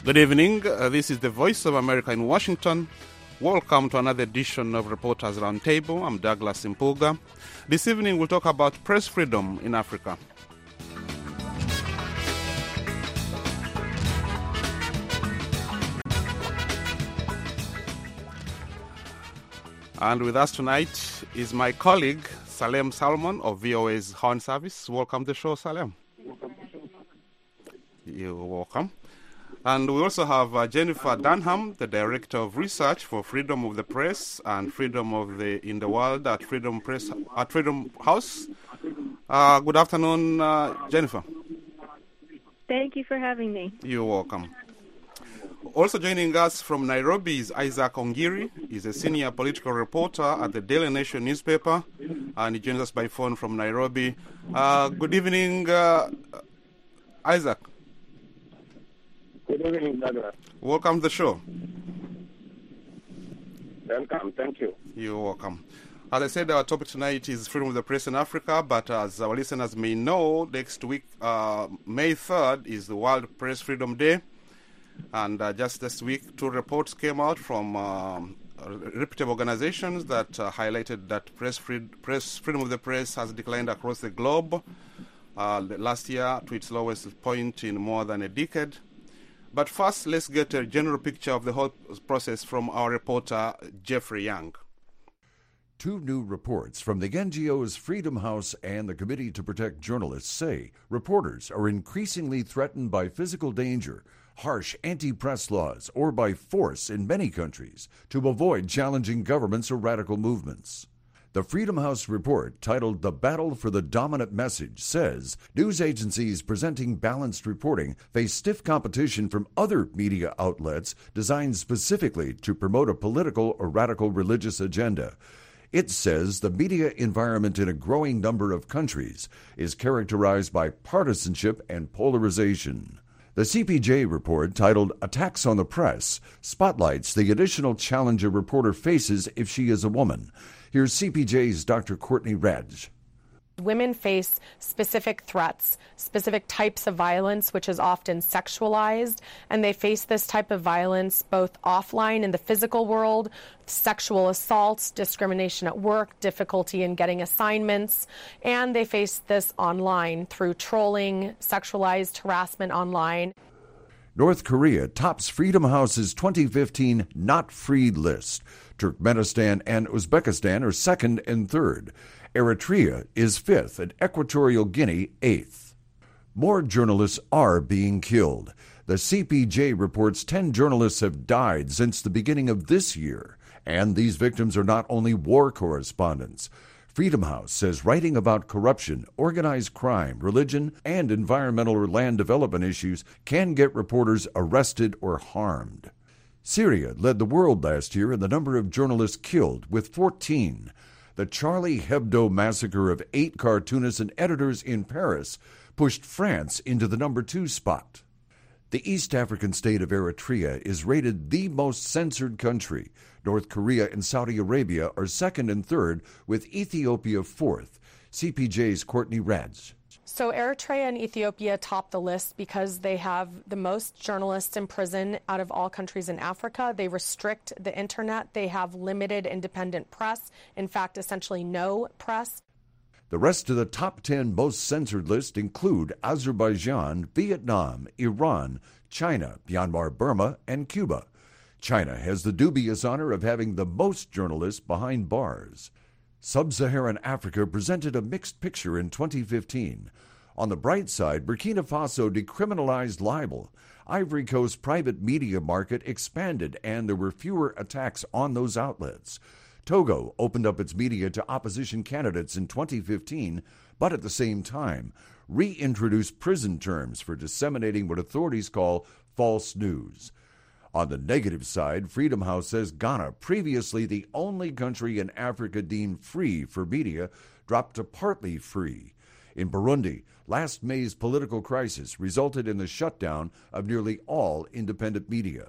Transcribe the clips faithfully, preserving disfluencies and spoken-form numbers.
Good evening. Uh, this is the Voice of America in Washington. Welcome to another edition of Reporters Roundtable. I'm Douglas Impuga. This evening we'll talk about press freedom in Africa. And with us tonight is my colleague, Salem Salmon of V O A's Horn Service. Welcome to the show, Salem. You're welcome. And we also have uh, Jennifer Dunham, the Director of Research for Freedom of the Press and Freedom of the in the World at Freedom Press at Freedom House. Uh, good afternoon, uh, Jennifer. Thank you for having me. You're welcome. Also joining us from Nairobi is Isaac Ongiri. He's a senior political reporter at the Daily Nation newspaper, and he joins us by phone from Nairobi. Uh, good evening, uh, Isaac. Good evening, Douglas. Welcome to the show. Welcome, thank you. You're welcome. As I said, our topic tonight is freedom of the press in Africa, but as our listeners may know, next week, uh, May third, is the World Press Freedom Day. And uh, just this week, two reports came out from um, reputable organizations that uh, highlighted that press, free, press freedom of the press has declined across the globe uh, last year to its lowest point in more than a decade. But first, let's get a general picture of the whole process from our reporter, Jeffrey Young. Two new reports from the N G Os Freedom House and the Committee to Protect Journalists say reporters are increasingly threatened by physical danger, harsh anti-press laws, or by force in many countries to avoid challenging governments or radical movements. The Freedom House report, titled The Battle for the Dominant Message, says news agencies presenting balanced reporting face stiff competition from other media outlets designed specifically to promote a political or radical religious agenda. It says the media environment in a growing number of countries is characterized by partisanship and polarization. The C P J report, titled Attacks on the Press, spotlights the additional challenge a reporter faces if she is a woman. Here's C P J's Doctor Courtney Radge. Women face specific threats, specific types of violence, which is often sexualized, and they face this type of violence both offline in the physical world, sexual assaults, discrimination at work, difficulty in getting assignments, and they face this online through trolling, sexualized harassment online. North Korea tops Freedom House's twenty fifteen Not Freed list. Turkmenistan and Uzbekistan are second and third. Eritrea is fifth and Equatorial Guinea eighth. More journalists are being killed. The C P J reports ten journalists have died since the beginning of this year, and these victims are not only war correspondents. Freedom House says writing about corruption, organized crime, religion, and environmental or land development issues can get reporters arrested or harmed. Syria led the world last year in the number of journalists killed, with fourteen. The Charlie Hebdo massacre of eight cartoonists and editors in Paris pushed France into the number two spot. The East African state of Eritrea is rated the most censored country. North Korea and Saudi Arabia are second and third, with Ethiopia fourth. C P J's Courtney Radge. So Eritrea and Ethiopia top the list because they have the most journalists in prison out of all countries in Africa. They restrict the internet. They have limited independent press. In fact, essentially no press. The rest of the top ten most censored list include Azerbaijan, Vietnam, Iran, China, Myanmar, Burma, and Cuba. China has the dubious honor of having the most journalists behind bars. Sub-Saharan Africa presented a mixed picture in twenty fifteen. On the bright side, Burkina Faso decriminalized libel. Ivory Coast's private media market expanded, and there were fewer attacks on those outlets. Togo opened up its media to opposition candidates in twenty fifteen, but at the same time, reintroduced prison terms for disseminating what authorities call false news. On the negative side, Freedom House says Ghana, previously the only country in Africa deemed free for media, dropped to partly free. In Burundi, last May's political crisis resulted in the shutdown of nearly all independent media.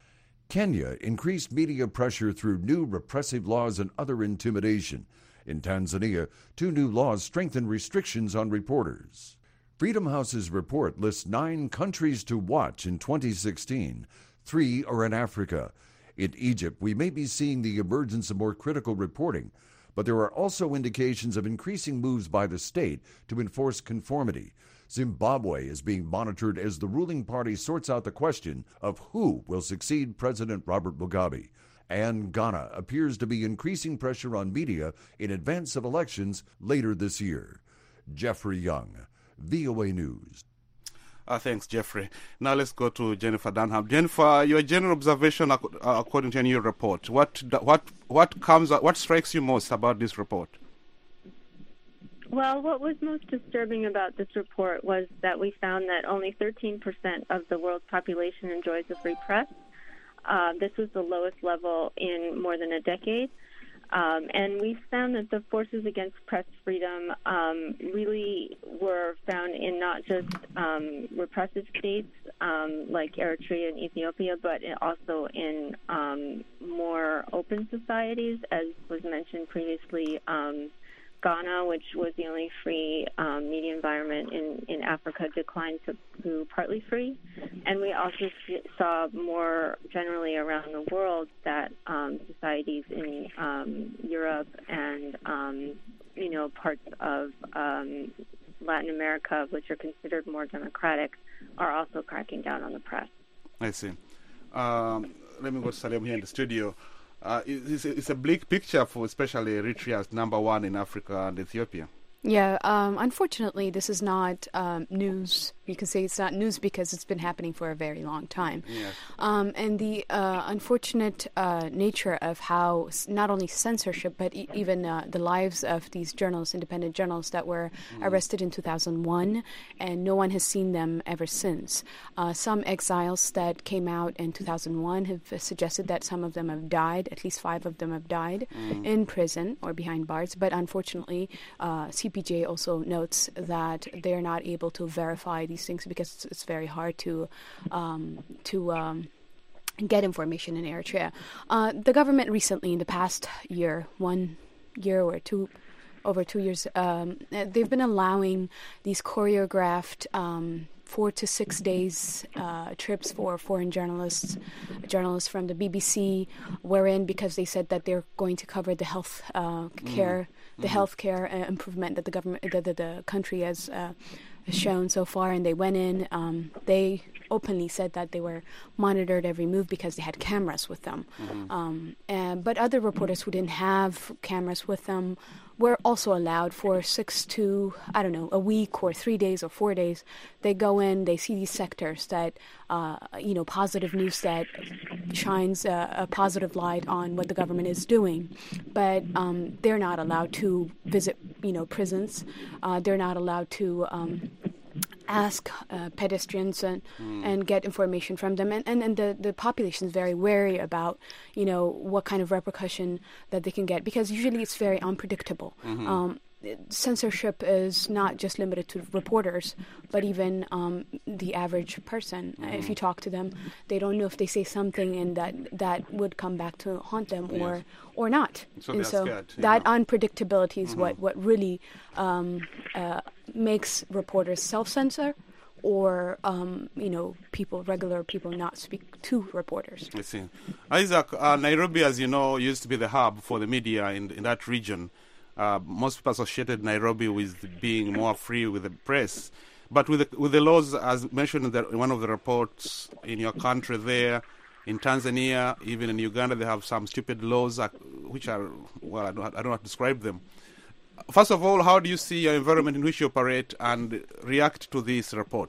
Kenya increased media pressure through new repressive laws and other intimidation. In Tanzania, two new laws strengthen restrictions on reporters. Freedom House's report lists nine countries to watch in twenty sixteen. Three are in Africa. In Egypt, we may be seeing the emergence of more critical reporting, but there are also indications of increasing moves by the state to enforce conformity. Zimbabwe is being monitored as the ruling party sorts out the question of who will succeed President Robert Mugabe. And Ghana appears to be increasing pressure on media in advance of elections later this year. Jeffrey Young, V O A News. Uh, thanks, Jeffrey. Now let's go to Jennifer Dunham. Jennifer, your general observation, uh, according to a new report, what what what comes, what strikes you most about this report? Well, what was most disturbing about this report was that we found that only thirteen percent of the world's population enjoys a free press. Uh, this was the lowest level in more than a decade. Um, and we found that the forces against press freedom um, really were found in not just um, repressive states um, like Eritrea and Ethiopia, but also in um, more open societies, as was mentioned previously. Um, Ghana, which was the only free um, media environment in, in Africa, declined to, to partly free. And we also saw more generally around the world that um, societies in um, Europe and, um, you know, parts of um, Latin America, which are considered more democratic, are also cracking down on the press. I see. Um, let me go to Salem here in the studio. Uh, it's, it's a bleak picture for especially Eritrea as number one in Africa and Ethiopia. Yeah, um, unfortunately, this is not um, news. You can say it's not news because it's been happening for a very long time. Yes. Um, and the uh, unfortunate uh, nature of how s- not only censorship, but e- even uh, the lives of these journalists, independent journalists that were mm. arrested in two thousand one, and no one has seen them ever since. Uh, some exiles that came out in two thousand one have suggested that some of them have died, at least five of them have died mm. in prison or behind bars. But unfortunately, uh, C P J also notes that they're not able to verify these things because it's, it's very hard to um, to um, get information in Eritrea. Uh, the government recently, in the past year, one year or two, over two years, um, they've been allowing these choreographed um, four to six days uh, trips for foreign journalists, journalists from the B B C, wherein because they said that they're going to cover the health uh, care, mm-hmm. the mm-hmm. health care uh, improvement that the government, that the, the country has uh, shown so far, and they went in. Um, they openly said that they were monitored every move because they had cameras with them. Mm-hmm. Um, and, but other reporters who didn't have cameras with them were also allowed for six to, I don't know, a week or three days or four days. They go in, they see these sectors that, uh, you know, positive news that shines a, a positive light on what the government is doing. But um, they're not allowed to visit, you know, prisons. Uh, they're not allowed to um, ask uh, pedestrians and, mm. and get information from them. And, and, and the, the population is very wary about, you know, what kind of repercussion that they can get, because usually it's very unpredictable. Mm-hmm. Um, censorship is not just limited to reporters, but even um, the average person. Mm-hmm. If you talk to them, they don't know if they say something and that, that would come back to haunt them yes. or or not. So and they're so scared, that know. unpredictability is Mm-hmm. what, what really um, uh, makes reporters self-censor, or, um, you know, people, regular people not speak to reporters. I see. Isaac, uh, Nairobi, as you know, used to be the hub for the media in, in that region. Uh, most people associated Nairobi with being more free with the press. But with the, with the laws, as mentioned in, the, in one of the reports, in your country there, in Tanzania, even in Uganda, they have some stupid laws uh, which are, well, I don't, I don't know how to describe them. First of all, how do you see your environment in which you operate and react to this report?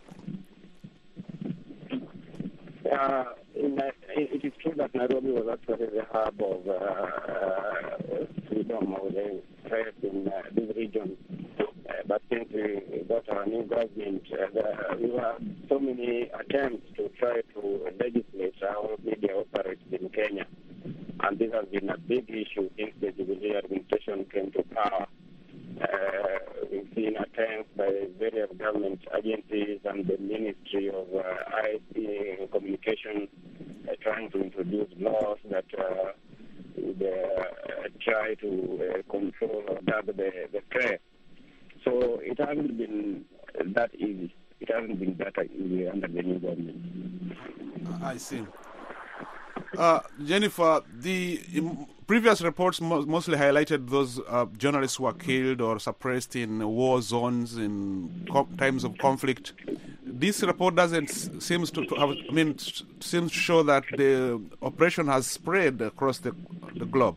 Uh, in, uh, it is true that Nairobi was actually the hub of uh, uh, freedom of the press in uh, this region. Uh, but since we got our new government, uh, there, we had so many attempts to try to legislate how media operates in Kenya. And this has been a big issue since the Jubilee administration came to power. Uh, we've seen attempts by various government agencies and the Ministry of uh, I T and Communication uh, trying to introduce laws that uh, would uh, try to uh, control or guard the, the press. So it hasn't been uh, that easy. It hasn't been that easy under the new government. I see. Uh, Jennifer, the um, previous reports mo- mostly highlighted those uh, journalists who were killed or suppressed in war zones in co- times of conflict. This report doesn't s- seems to, to have, I mean, s- seems to show that the operation has spread across the the globe.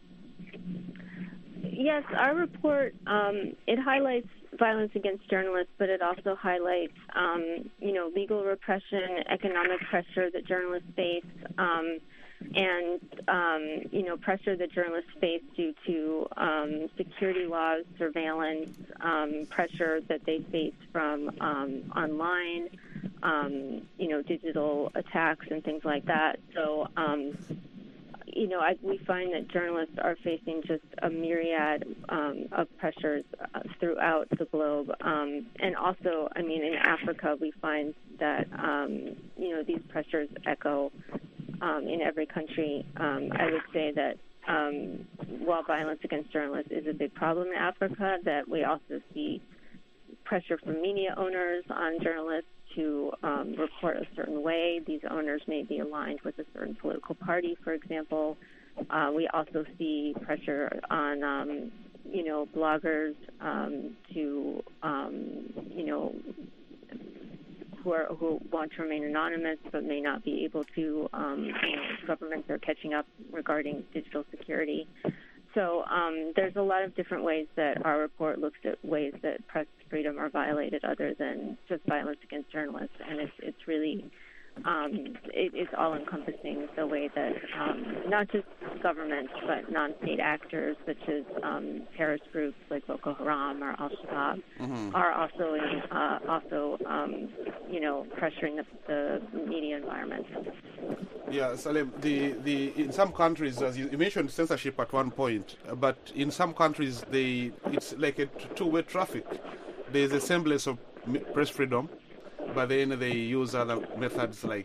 Yes, our report, um, it highlights violence against journalists, but it also highlights, um, you know, legal repression, economic pressure that journalists face, um, and, um, you know, pressure that journalists face due to um, security laws, surveillance, um, pressure that they face from um, online, um, you know, digital attacks and things like that. So, um, you know, I, we find that journalists are facing just a myriad um, of pressures uh, throughout the globe. Um, and also, I mean, in Africa, we find that, um, you know, these pressures echo um, in every country. Um, I would say that um, while violence against journalists is a big problem in Africa, that we also see pressure from media owners on journalists to um, report a certain way. These owners may be aligned with a certain political party, for example. Uh, we also see pressure on, um, you know, bloggers um, to, um, you know, who, are, who want to remain anonymous but may not be able to. Um, you know, governments are catching up regarding digital security. So um, there's a lot of different ways that our report looks at ways that press freedom are violated other than just violence against journalists. And it's, it's really, um, it, it's all-encompassing the way that um, not just governments but non-state actors such as um, terrorist groups like Boko Haram or Al-Shabaab mm-hmm. are also, in, uh, also um, you know, pressuring the, the media environment. Yeah, Salem, the, the, in some countries, as you, you mentioned censorship at one point, uh, but in some countries, they it's like a two-way traffic. There's a semblance of press freedom, but then they use other methods like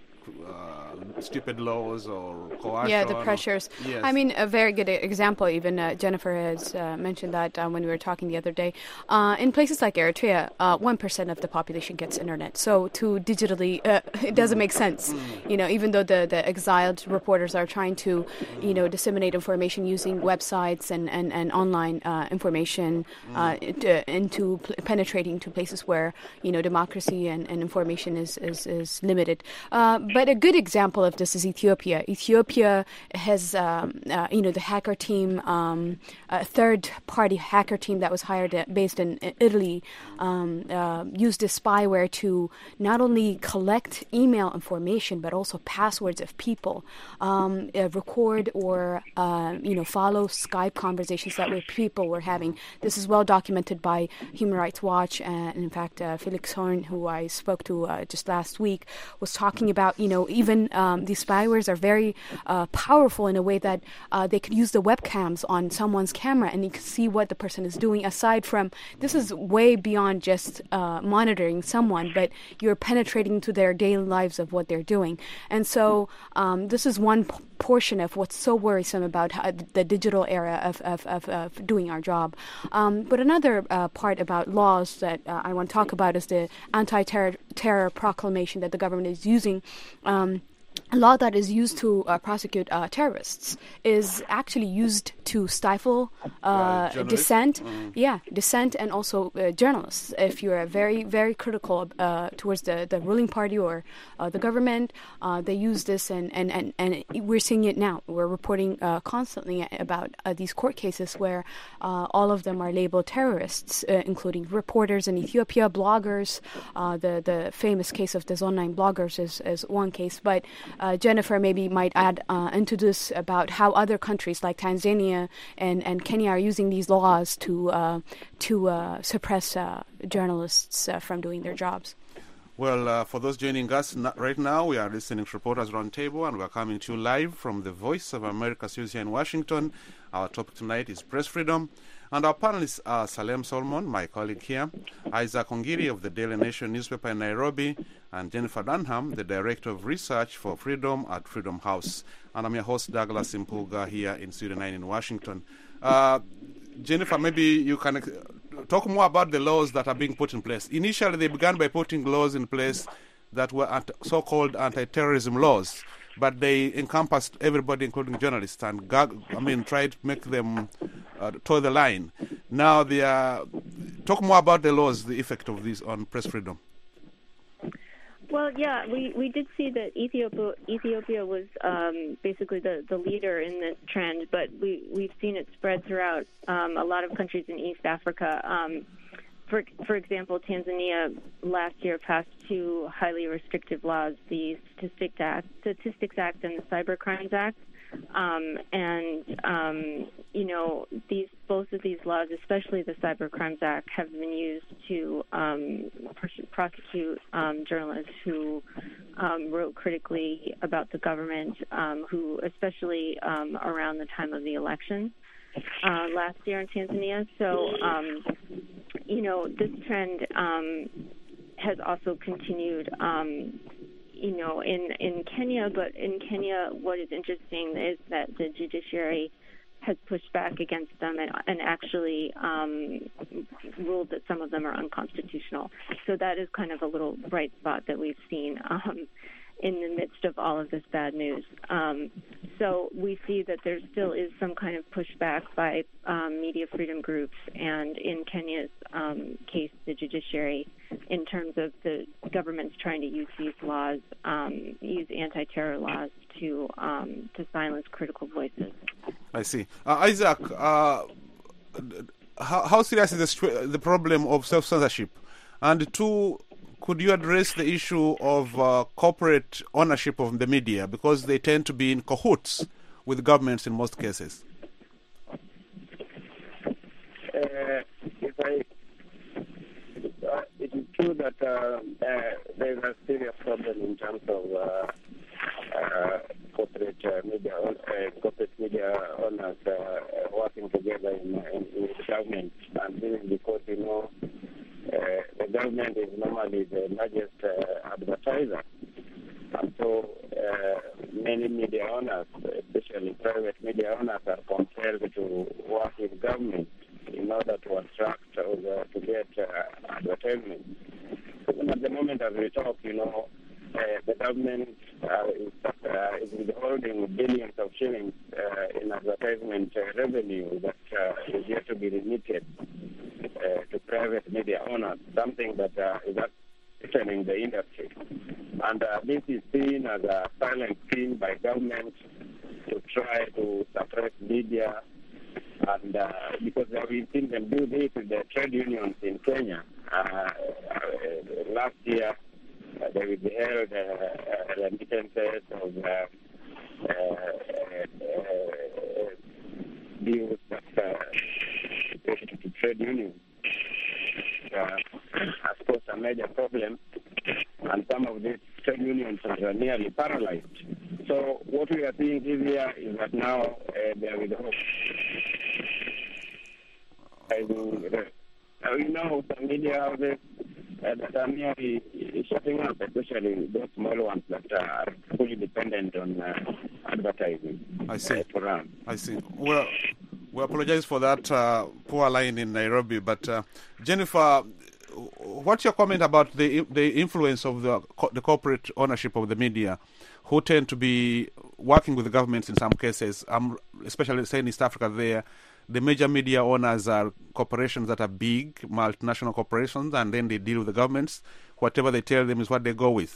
uh, stupid laws or coercion. Yeah, the pressures. Or, yes. I mean, a very good example, even uh, Jennifer has uh, mentioned that uh, when we were talking the other day. Uh, in places like Eritrea, uh, one percent of the population gets internet. So to digitally, uh, it doesn't make sense. Mm. You know, even though the, the exiled reporters are trying to, you know, disseminate information using websites and, and, and online uh, information uh, mm. into pl- penetrating to places where, you know, democracy and, and information is, is, is limited. Uh, But a good example of this is Ethiopia. Ethiopia has, um, uh, you know, the hacker team, um, a third-party hacker team that was hired at, based in Italy, um, uh, used this spyware to not only collect email information but also passwords of people, um, uh, record or, uh, you know, follow Skype conversations that were people were having. This is well documented by Human Rights Watch, and in fact, uh, Felix Horn, who I spoke to uh, just last week, was talking about, you know, even um, these spywares are very uh, powerful in a way that uh, they could use the webcams on someone's camera and you can see what the person is doing. Aside from, this is way beyond just uh, monitoring someone, but you're penetrating to their daily lives of what they're doing. And so um, this is one p- portion of what's so worrisome about how, the digital era of, of, of, of doing our job. Um, but another uh, part about laws that uh, I want to talk about is the anti-terror terror proclamation that the government is using. Um, a law that is used to uh, prosecute uh, terrorists is actually used to stifle uh, uh, dissent, mm. yeah, dissent, and also uh, journalists. If you're very, very critical uh, towards the, the ruling party or uh, the government, uh, they use this, and, and, and, and we're seeing it now. We're reporting uh, constantly about uh, these court cases where uh, all of them are labeled terrorists, uh, including reporters in Ethiopia, bloggers. Uh, the the famous case of the Zone nine bloggers is, is one case, but Uh, Jennifer maybe might add uh, into this about how other countries like Tanzania and, and Kenya are using these laws to uh, to uh, suppress uh, journalists uh, from doing their jobs. Well, uh, for those joining us n- right now, we are listening to Reporters Roundtable, and we are coming to you live from the Voice of America studios here in Washington. Our topic tonight is press freedom. And our panelists are Salem Solomon, my colleague here, Isaac Ongiri of the Daily Nation newspaper in Nairobi, and Jennifer Dunham, the Director of Research for Freedom at Freedom House. And I'm your host, Douglas Impuga, here in Studio nine in Washington. Uh, Jennifer, maybe you can talk more about the laws that are being put in place. Initially, they began by putting laws in place that were anti- so-called anti-terrorism laws, but they encompassed everybody, including journalists, and gag- I mean, tried to make them uh, toe the line. Now, they are talk more about the laws, the effect of these on press freedom. Well, yeah, we, we did see that Ethiopia Ethiopia was um, basically the, the leader in this trend, but we, we've seen it spread throughout um, a lot of countries in East Africa. Um, for, for example, Tanzania last year passed two highly restrictive laws, the Statistics Act, Statistics Act and the Cybercrimes Act. Um, and, um, you know, these both of these laws, especially the Cybercrimes Act, have been used to um, pers- prosecute um, journalists who um, wrote critically about the government, um, who especially um, around the time of the election uh, last year in Tanzania. So, um, you know, this trend um, has also continued um you know, in, in Kenya, but in Kenya, what is interesting is that the judiciary has pushed back against them and, and actually um, ruled that some of them are unconstitutional. So that is kind of a little bright spot that we've seen um, in the midst of all of this bad news. Um, so we see that there still is some kind of pushback by um, media freedom groups, and in Kenya's um, case, the judiciary, in terms of the government's trying to use these laws, um, use anti-terror laws to um, to silence critical voices. I see. Uh, Isaac, uh, how, how serious is the, the problem of self-censorship? And two, could you address the issue of uh, corporate ownership of the media, because they tend to be in cahoots with governments in most cases? Uh, if I, uh, it is true that uh, uh, there is a serious problem in terms of uh, uh, corporate uh, media, uh, corporate media owners uh, working together in, in, in the government, and this is because, you know, Uh, the government is normally the largest uh, advertiser. And so uh, many media owners, especially private media owners, are compelled to work with government in order to attract or uh, to get uh, advertisement. Even at the moment as we talk, you know, uh, the government uh, is, uh, is withholding billions of shillings uh, in advertisement uh, revenue that uh, is yet to be remitted Uh, to private media owners, something that uh, is threatening the industry. And uh, this is seen as a silent scheme by government to try to suppress media. And uh, because uh, we've seen them do this with the trade unions in Kenya. Uh, uh, last year, uh, they withheld uh, uh, remittances of uh, uh, uh, deals that uh, to trade unions. Uh, has caused a major problem, and some of these trade unions are nearly paralyzed. So what we are seeing this year is that now uh, they are with hope. Uh, we know some media houses uh, that are nearly shutting up, especially those small ones that are fully dependent on uh, advertising. I see. Uh, for them. I see. Well, we apologize for that uh, poor line in Nairobi, but uh, Jennifer, what's your comment about the the influence of the the corporate ownership of the media, who tend to be working with the governments in some cases? Um, especially say in East Africa, there the major media owners are corporations that are big, multinational corporations, and then they deal with the governments. Whatever they tell them is what they go with.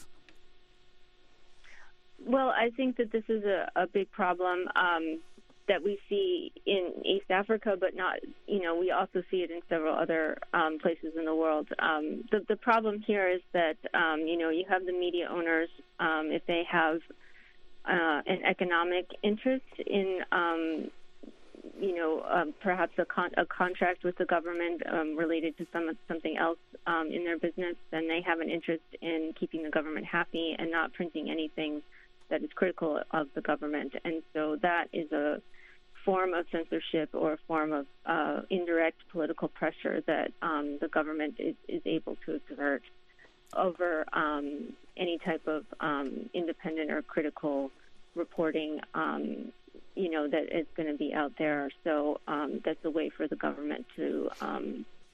Well, I think that this is a, a big problem um, that we see in East Africa, but not, you know, we also see it in several other um, places in the world. Um, the, the problem here is that, um, you know, you have the media owners, um, if they have uh, an economic interest in, um, you know, um, perhaps a, con- a contract with the government um, related to some something else um, in their business, then they have an interest in keeping the government happy and not printing anything that is critical of the government. And so that is a form of censorship or a form of uh, indirect political pressure that um, the government is, is able to exert over um, any type of um, independent or critical reporting, um, you know, that is going to be out there. So um, that's a way for the government to um,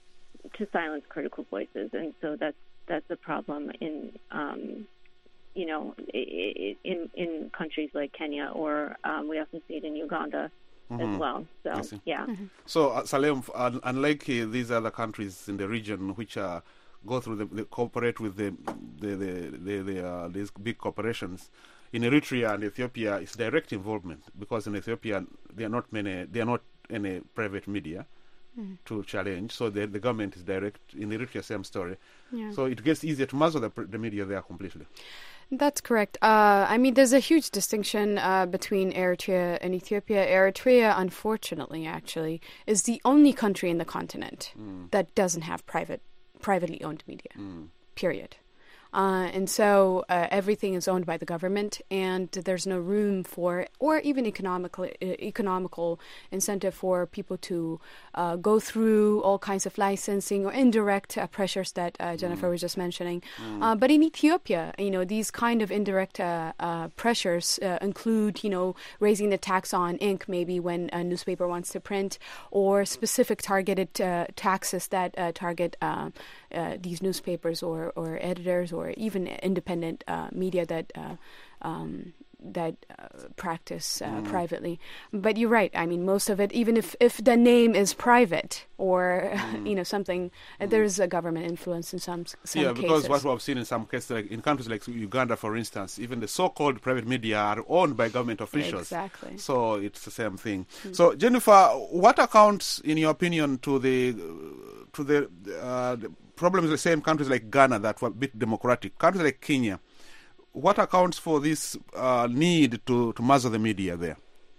to silence critical voices, and so that's that's a problem in um, you know in in countries like Kenya, or um, we also see it in Uganda mm-hmm. as well. So yeah. Mm-hmm. So uh, Salem, uh, unlike uh, these other countries in the region, which are go through the, the cooperate with the the the, the, the uh, these big corporations. In Eritrea and Ethiopia, it's direct involvement, because in Ethiopia there are not many, there are not any private media mm. to challenge. So the the government is direct. In Eritrea, same story. Yeah. So it gets easier to muzzle the, the media there completely. That's correct. Uh, I mean, there's a huge distinction uh, between Eritrea and Ethiopia. Eritrea, unfortunately, actually, is the only country in the continent mm. that doesn't have private, privately owned media. Mm. Period. Uh, and so uh, everything is owned by the government, and there's no room for, or even economical economical incentive for people to uh, go through all kinds of licensing or indirect uh, pressures that uh, Jennifer mm. was just mentioning. Mm. Uh, but in Ethiopia, you know, these kind of indirect uh, uh, pressures uh, include, you know, raising the tax on ink, maybe when a newspaper wants to print, or specific targeted uh, taxes that uh, target uh, uh, these newspapers or, or editors or or even independent uh, media that uh, um, that uh, practice uh, mm. privately. But you're right. I mean, most of it, even if, if the name is private or mm. you know something, mm. there is a government influence in some some yeah, cases. Yeah, because what we have seen in some cases, like in countries like Uganda, for instance, even the so-called private media are owned by government officials. Exactly. So it's the same thing. Mm. So Jennifer, what accounts, in your opinion, to the to the, uh, the problems, let's say, in countries like Ghana that were a bit democratic, countries like Kenya? What accounts for this uh, need to, to muzzle the media there?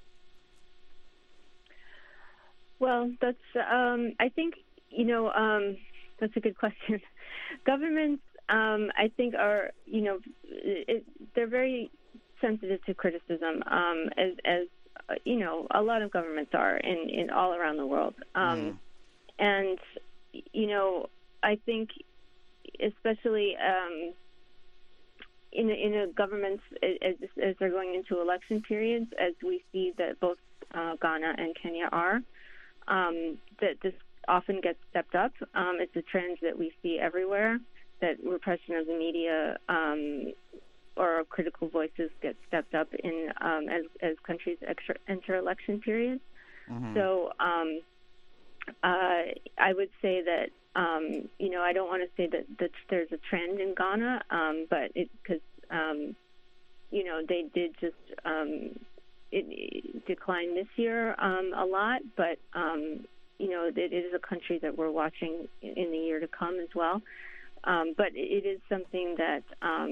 Well, that's, um, I think, you know, um, that's a good question. Governments, um, I think, are, you know, it, they're very sensitive to criticism, um, as, as uh, you know, a lot of governments are in, in all around the world. Um, mm. And, you know, I think especially... Um, In a, in a governments, as, as they're going into election periods, as we see that both uh, Ghana and Kenya are, um, that this often gets stepped up. Um, it's a trend that we see everywhere, that repression of the media um, or critical voices get stepped up in um, as, as countries extra, enter election periods. Mm-hmm. So um, uh, I would say that Um, you know, I don't want to say that, that there's a trend in Ghana, um, but it because um, you know they did just um, it, it decline this year um, a lot, but um, you know it, it is a country that we're watching in, in the year to come as well. Um, but it, it is something that um,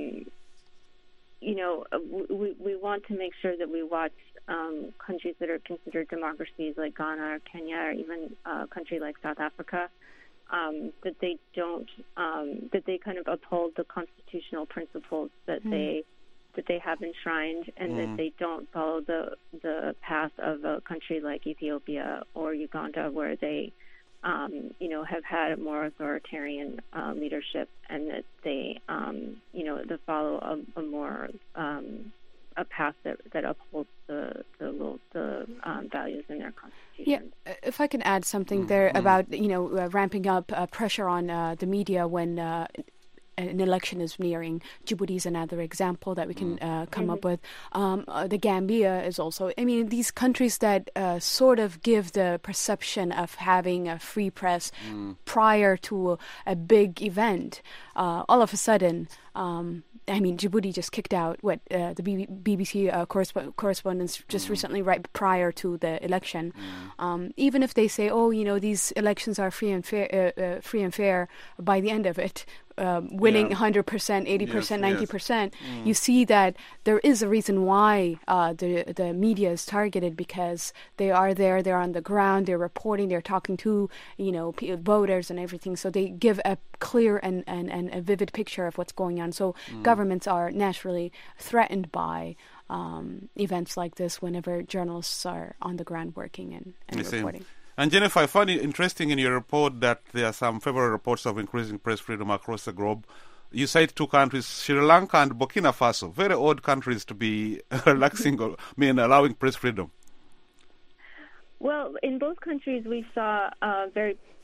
you know we we want to make sure that we watch um, countries that are considered democracies like Ghana or Kenya, or even a country like South Africa. Um, that they don't, um, that they kind of uphold the constitutional principles that mm. they that they have enshrined, and mm. that they don't follow the the path of a country like Ethiopia or Uganda, where they, um, you know, have had a more authoritarian uh, leadership, and that they, um, you know, they follow a, a more um, a path that, that upholds the the, the um, values in their constitution. Yeah, if I can add something mm, there mm. about, you know, uh, ramping up uh, pressure on uh, the media when uh, an election is nearing. Djibouti is another example that we can uh, come mm-hmm. up with. Um, uh, the Gambia is also, I mean, these countries that uh, sort of give the perception of having a free press mm. prior to a, a big event, uh, all of a sudden, um, I mean, Djibouti just kicked out what uh, the B B C uh, corresp- correspondents just mm. recently, right prior to the election. Mm. Um, even if they say, "Oh, you know, these elections are free and fair," uh, uh, free and fair, by the end of it, um, winning one hundred percent, eighty percent, yes, ninety percent, yes. mm. you see that there is a reason why uh, the the media is targeted, because they are there, they're on the ground, they're reporting, they're talking to, you know, p- voters and everything. So they give a clear and, and, and a vivid picture of what's going on. So mm. governments are naturally threatened by um, events like this whenever journalists are on the ground working and, and reporting. And Jennifer, I found it interesting in your report that there are some favorable reports of increasing press freedom across the globe. You cite two countries, Sri Lanka and Burkina Faso, very odd countries to be relaxing or I mean, allowing press freedom. Well, in both countries we saw uh, very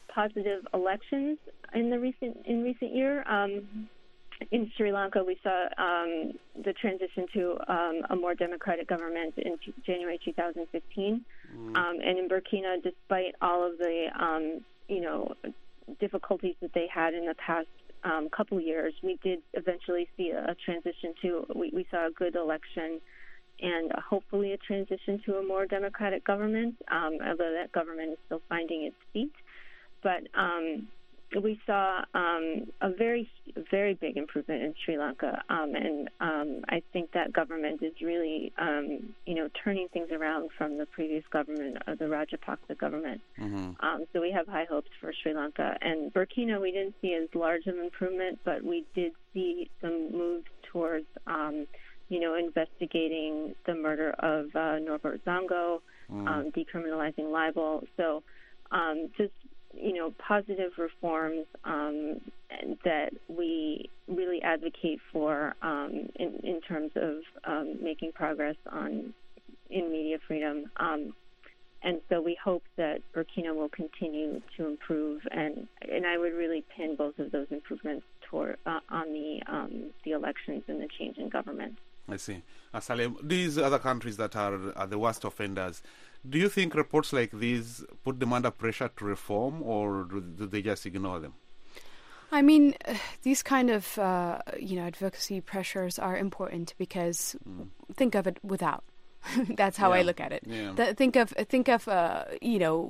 positive elections in the recent in recent year. Um, in Sri Lanka, we saw um, the transition to um, a more democratic government in t- January two thousand fifteen, mm. um, and in Burkina, despite all of the um, you know difficulties that they had in the past um, couple years, we did eventually see a, a transition to. We, we saw a good election. And uh, hopefully a transition to a more democratic government, um, although that government is still finding its feet. But um, we saw um, a very, very big improvement in Sri Lanka, um, and um, I think that government is really, um, you know, turning things around from the previous government, uh, the Rajapaksa government. Mm-hmm. Um, so we have high hopes for Sri Lanka. And Burkina, we didn't see as large of improvement, but we did see some moves towards um, you know, investigating the murder of uh, Norbert Zongo, mm. um, decriminalizing libel. So um, just, you know, positive reforms um, that we really advocate for um, in, in terms of um, making progress on in media freedom. Um, and so we hope that Burkina will continue to improve, and, and I would really pin both of those improvements toward, uh, on the, um, the elections and the change in government. I see. Uh, Salem, these other countries that are, are the worst offenders, do you think reports like these put them under pressure to reform, or do, do they just ignore them? I mean, uh, these kind of, uh, you know, advocacy pressures are important because mm. think of it without. That's how yeah. I look at it. Yeah. The, think of, think of, uh, you know,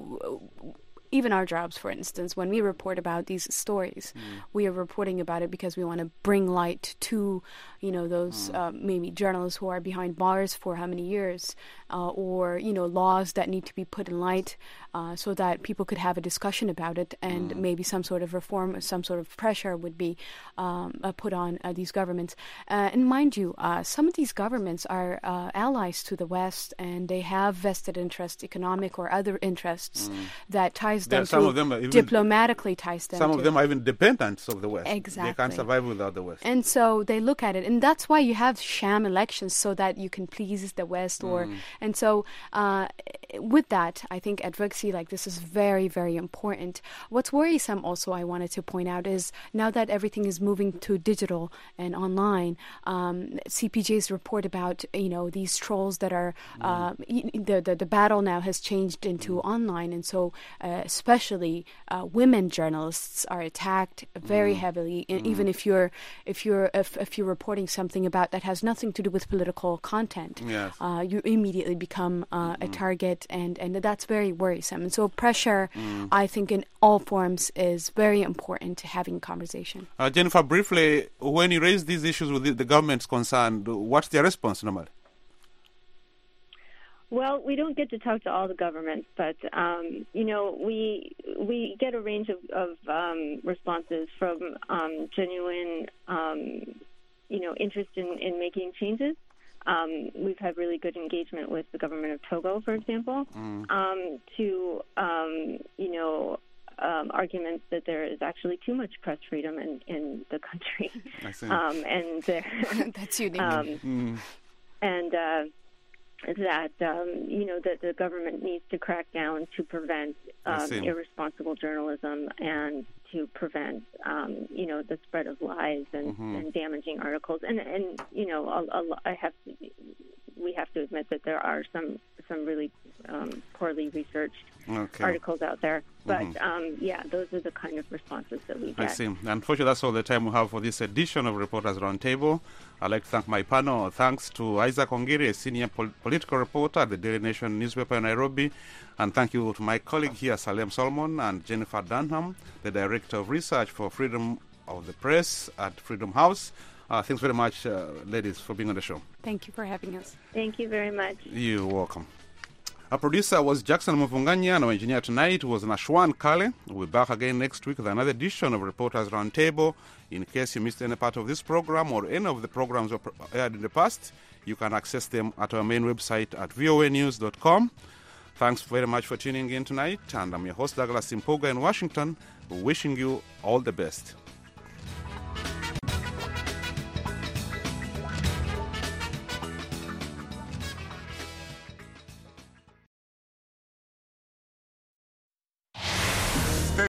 even our jobs, for instance, when we report about these stories, mm. we are reporting about it because we want to bring light to, you know, those mm. uh, maybe journalists who are behind bars for how many years, uh, or, you know, laws that need to be put in light uh, so that people could have a discussion about it, and mm. maybe some sort of reform, some sort of pressure would be um, uh, put on uh, these governments. Uh, and mind you, uh, some of these governments are uh, allies to the West, and they have vested interests, economic or other interests, mm. that ties them some to, of them are even, diplomatically ties them Some to. of them are even dependents of the West. Exactly. They can't survive without the West. And so they look at it, and that's why you have sham elections, so that you can please the West. Or mm. And so uh, with that, I think advocacy like this is very, very important. What's worrisome also I wanted to point out is now that everything is moving to digital and online, um, C P J's report about, you know, these trolls that are, mm. uh, the, the, the battle now has changed into mm. online, and so uh, especially uh, women journalists are attacked very mm. heavily, and mm. even if you're if you're if, if you're reporting something about that has nothing to do with political content, yes. uh, you immediately become uh, mm. a target, and, and that's very worrisome. And so pressure, mm. I think, in all forms is very important to having conversation. Uh, Jennifer, briefly, when you raise these issues with the, the government's concerned, what's their response normally? Well, we don't get to talk to all the governments, but um, you know, we we get a range of, of um, responses from um, genuine, um, you know, interest in, in making changes. Um, we've had really good engagement with the government of Togo, for example, mm. um, to um, you know. Um, arguments that there is actually too much press freedom in, in the country, I see. Um, and that's unique. Um, mm. And uh, that um, you know that the government needs to crack down to prevent um, irresponsible journalism and to prevent um, you know the spread of lies and, mm-hmm. and damaging articles. And and you know a, a, I have to, we have to admit that there are some some really um, poorly researched okay. articles out there. But mm-hmm. um, yeah, those are the kind of responses that we get. I see. Unfortunately, that's all the time we have for this edition of Reporters Roundtable. I'd like to thank my panel. Thanks to Isaac Ongiri, a senior pol- political reporter at the Daily Nation newspaper in Nairobi. And thank you to my colleague here, Salem Solomon, and Jennifer Dunham, the Director of Research for Freedom of the Press at Freedom House. Uh, thanks very much, uh, ladies, for being on the show. Thank you for having us. Thank you very much. You're welcome. Our producer was Jackson Mufunganya, and our engineer tonight was Nashwan Kale. We'll be back again next week with another edition of Reporters Roundtable. In case you missed any part of this program or any of the programs we aired in the past, you can access them at our main website at v o a news dot com. Thanks very much for tuning in tonight, and I'm your host, Douglas Simpoga in Washington, wishing you all the best.